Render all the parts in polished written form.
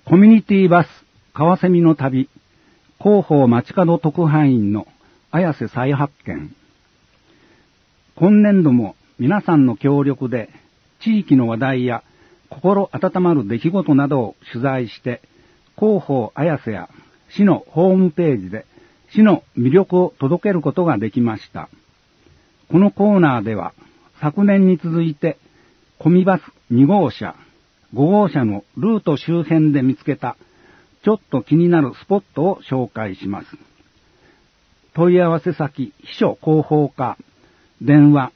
コミュニティバスカワセミの旅、広報街角特派員の綾瀬再発見。今年度も皆さんの協力で地域の話題や心温まる出来事などを取材して広報綾瀬や市のホームページで市の魅力を届けることができました。このコーナーでは昨年に続いてコミバス2号車、5号車のルート周辺で見つけたちょっと気になるスポットを紹介します。問い合わせ先秘書広報課、電話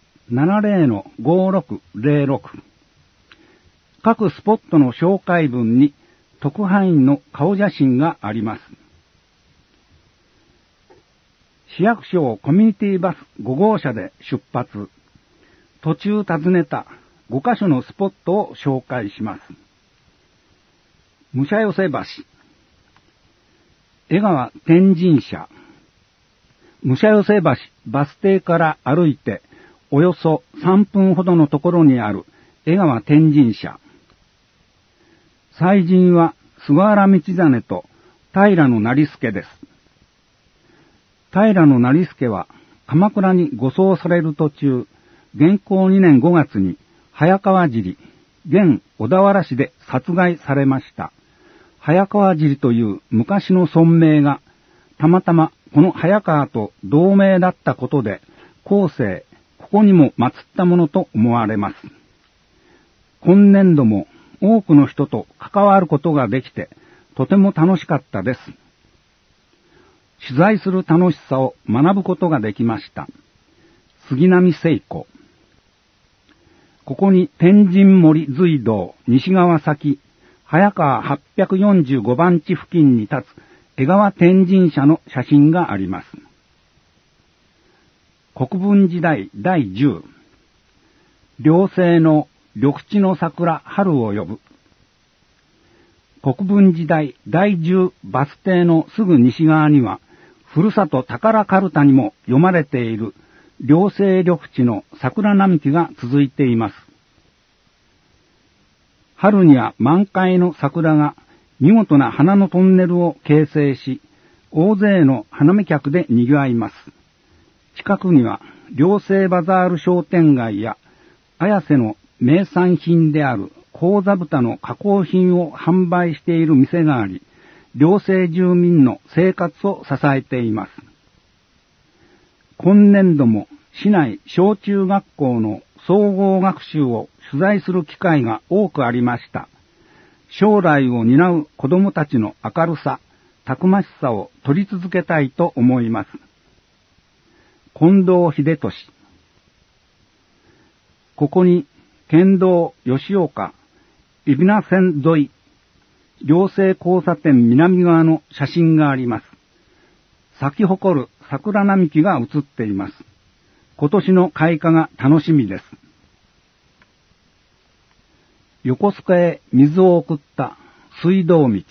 70-5606。各スポットの紹介文に特派員の顔写真があります。市役所をコミュニティバス5号車で出発。途中訪ねた5カ所のスポットを紹介します。武者寄橋、江川天神社。武者寄橋バス停から歩いておよそ3分ほどのところにある江川天神社。祭神は菅原道真と平成助です。平成助は鎌倉に護送される途中、元寇2年5月に早川尻、現小田原市で殺害されました。早川尻という昔の村名がたまたまこの早川と同名だったことで後世ここにも祀ったものと思われます。今年度も多くの人と関わることができてとても楽しかったです。取材する楽しさを学ぶことができました。杉並聖子。ここに天神森隧道西側先早川845番地付近に立つ江川天神社の写真があります。国分時代第10、両姓の緑地の桜春を呼ぶ。国分時代第10バス停のすぐ西側には、ふるさと宝かるたにも読まれている両姓緑地の桜並木が続いています。春には満開の桜が見事な花のトンネルを形成し、大勢の花見客で賑わいます。近くには両姓バザール商店街や綾瀬の名産品である高座豚の加工品を販売している店があり、両姓住民の生活を支えています。今年度も市内小中学校の総合学習を取材する機会が多くありました。将来を担う子どもたちの明るさ、たくましさを取り続けたいと思います。近藤秀俊。ここに県道吉岡、海老名線沿い、両姓交差点南側の写真があります。咲き誇る桜並木が写っています。今年の開花が楽しみです。横須賀へ水を送った水道道。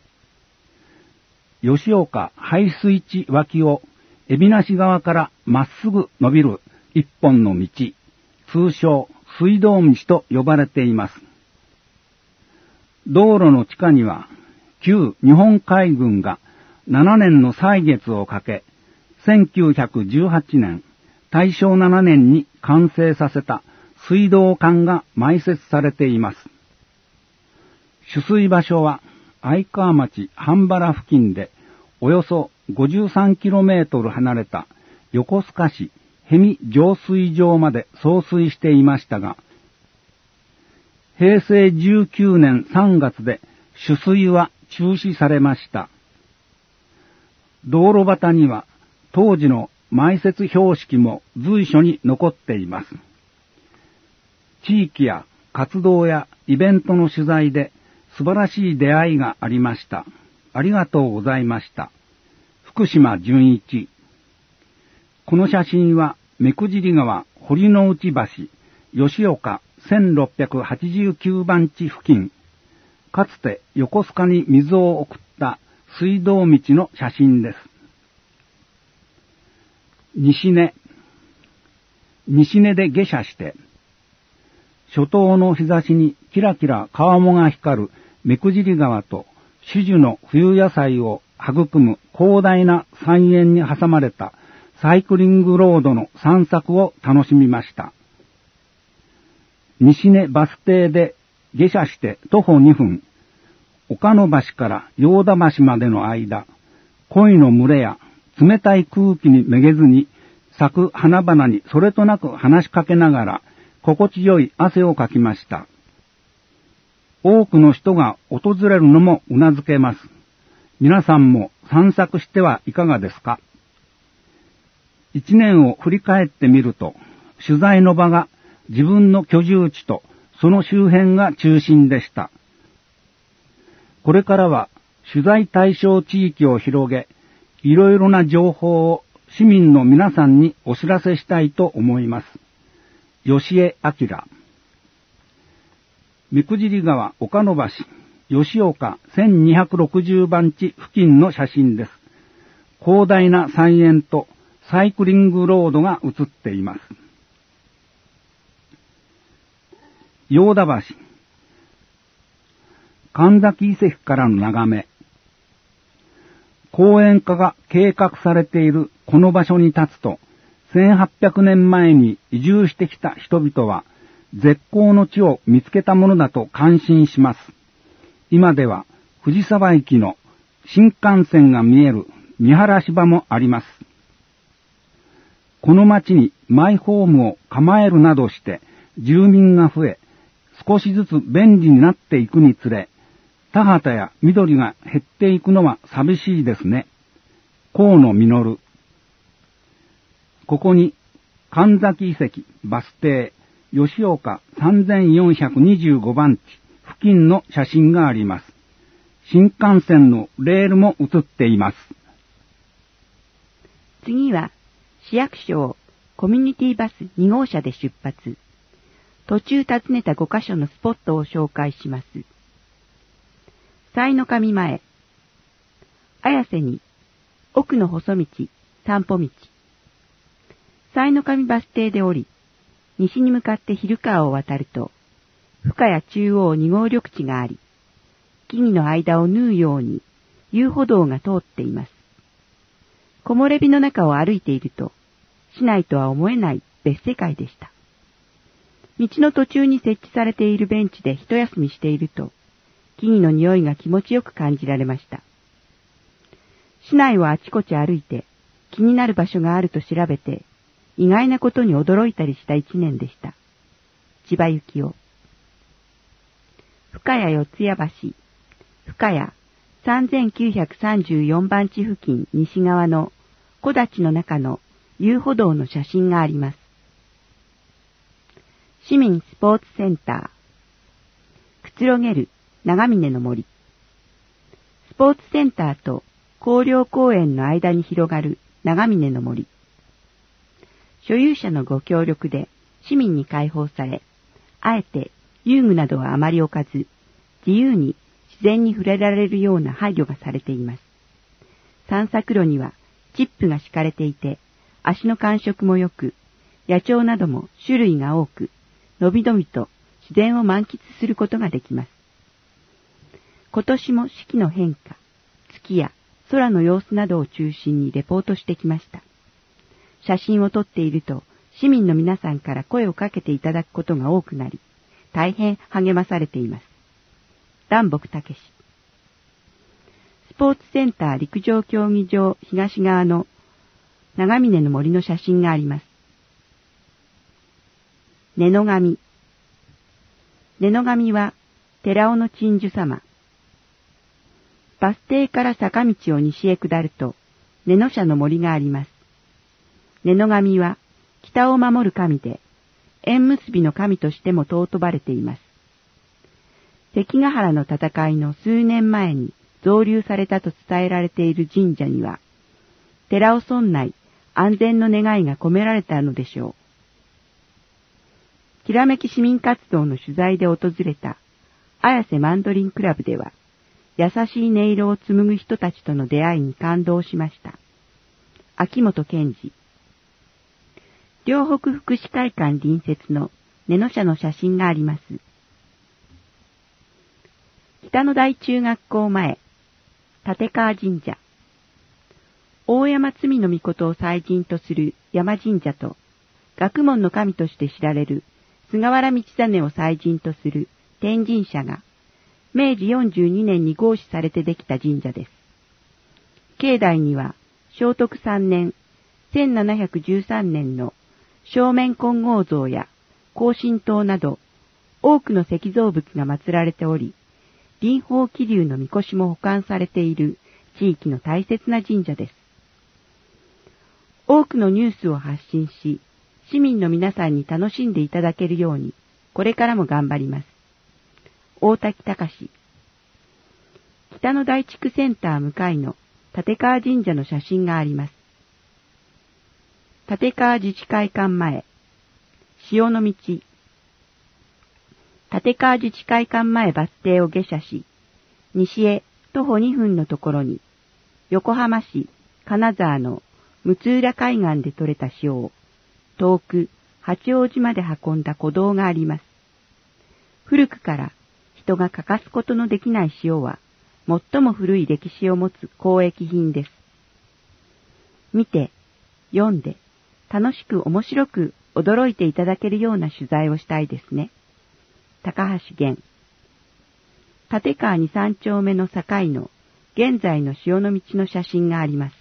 吉岡排水地脇を海老名市側からまっすぐ伸びる一本の道、通称水道道と呼ばれています。道路の地下には旧日本海軍が7年の歳月をかけ、1918年、大正7年に完成させた水道管が埋設されています。取水場所は愛川町半原付近でおよそ 53km 離れた横須賀市逸見浄水場まで送水していましたが、平成19年3月で取水は中止されました。道路端には当時の埋設標識も随所に残っています。地域や活動やイベントの取材で素晴らしい出会いがありました。ありがとうございました。福島純一。この写真は目久尻川堀之内橋吉岡1689番地付近、かつて横須賀に水を送った水道道の写真です。西根で下車して、初冬の日差しにキラキラ川面が光る目久尻川と種々の冬野菜を育む広大な菜園に挟まれたサイクリングロードの散策を楽しみました。西根バス停で下車して徒歩2分、岡野橋から陽田橋までの間、鯉の群れや冷たい空気にめげずに咲く花々にそれとなく話しかけながら心地よい汗をかきました。多くの人が訪れるのもうなずけます。皆さんも散策してはいかがですか？一年を振り返ってみると、取材の場が自分の居住地とその周辺が中心でした。これからは取材対象地域を広げ、いろいろな情報を市民の皆さんにお知らせしたいと思います。吉江明。三久尻川岡野橋、吉岡1260番地付近の写真です。広大な菜園とサイクリングロードが写っています。陽田橋、神崎遺跡からの眺め。公園化が計画されているこの場所に立つと、1800年前に移住してきた人々は、絶好の地を見つけたものだと感心します。今では藤沢駅の新幹線が見える見晴らし場もあります。この町にマイホームを構えるなどして住民が増え、少しずつ便利になっていくにつれ、田畑や緑が減っていくのは寂しいですね。河野実。ここに神崎遺跡バス停吉岡3425番地付近の写真があります。新幹線のレールも写っています。 次は市役所コミュニティバス2号車で出発。途中訪ねた5カ所のスポットを紹介します。西の上前、綾瀬に奥の細道、散歩道。西の上バス停で降り、西に向かって昼川を渡ると、深谷中央2号緑地があり、木々の間を縫うように遊歩道が通っています。木漏れ日の中を歩いていると、市内とは思えない別世界でした。道の途中に設置されているベンチで一休みしていると、木々の匂いが気持ちよく感じられました。市内をあちこち歩いて、気になる場所があると調べて、意外なことに驚いたりした一年でした。千葉幸男。深谷四谷橋、深谷3934番地付近西側の木立の中の遊歩道の写真があります。市民スポーツセンター、くつろげる長峰の森。スポーツセンターと広陵公園の間に広がる長峰の森。所有者のご協力で市民に開放され、あえて遊具などはあまり置かず、自由に自然に触れられるような配慮がされています。散策路にはチップが敷かれていて、足の感触も良く、野鳥なども種類が多く、のびのびと自然を満喫することができます。今年も四季の変化、月や空の様子などを中心にレポートしてきました。写真を撮っていると、市民の皆さんから声をかけていただくことが多くなり、大変励まされています。南北武史。スポーツセンター陸上競技場東側の長峰の森の写真があります。根の神。根の神は寺尾の鎮守様。バス停から坂道を西へ下ると、根の社の森があります。根の神は北を守る神で、縁結びの神としても尊ばれています。関ヶ原の戦いの数年前に造立されたと伝えられている神社には、寺尾村内安全の願いが込められたのでしょう。きらめき市民活動の取材で訪れた綾瀬マンドリンクラブでは、優しい音色を紡ぐ人たちとの出会いに感動しました。秋元健二。両北福祉会館隣接の根の社の写真があります。北の大中学校前、 立川神社。大山罪の命を祭神とする山神社と、学問の神として知られる菅原道真を祭神とする天神社が、明治42年に合祀されてできた神社です。境内には、聖徳3年、1713年の正面金剛像や庚申塔など、多くの石造物が祀られており、臨宝気流の神輿も保管されている地域の大切な神社です。多くのニュースを発信し、市民の皆さんに楽しんでいただけるように、これからも頑張ります。大滝隆。北の大地区センター向かいの立川神社の写真があります。立川自治会館前、潮の道。立川自治会館前バス停を下車し、西へ徒歩2分のところに、横浜市金沢の六浦海岸で採れた塩を、遠く八王子まで運んだ古道があります。古くから人が欠かすことのできない塩は、最も古い歴史を持つ交易品です。見て、読んで、楽しく面白く驚いていただけるような取材をしたいですね。高橋源。立川2、3丁目の境の現在の潮の道の写真があります。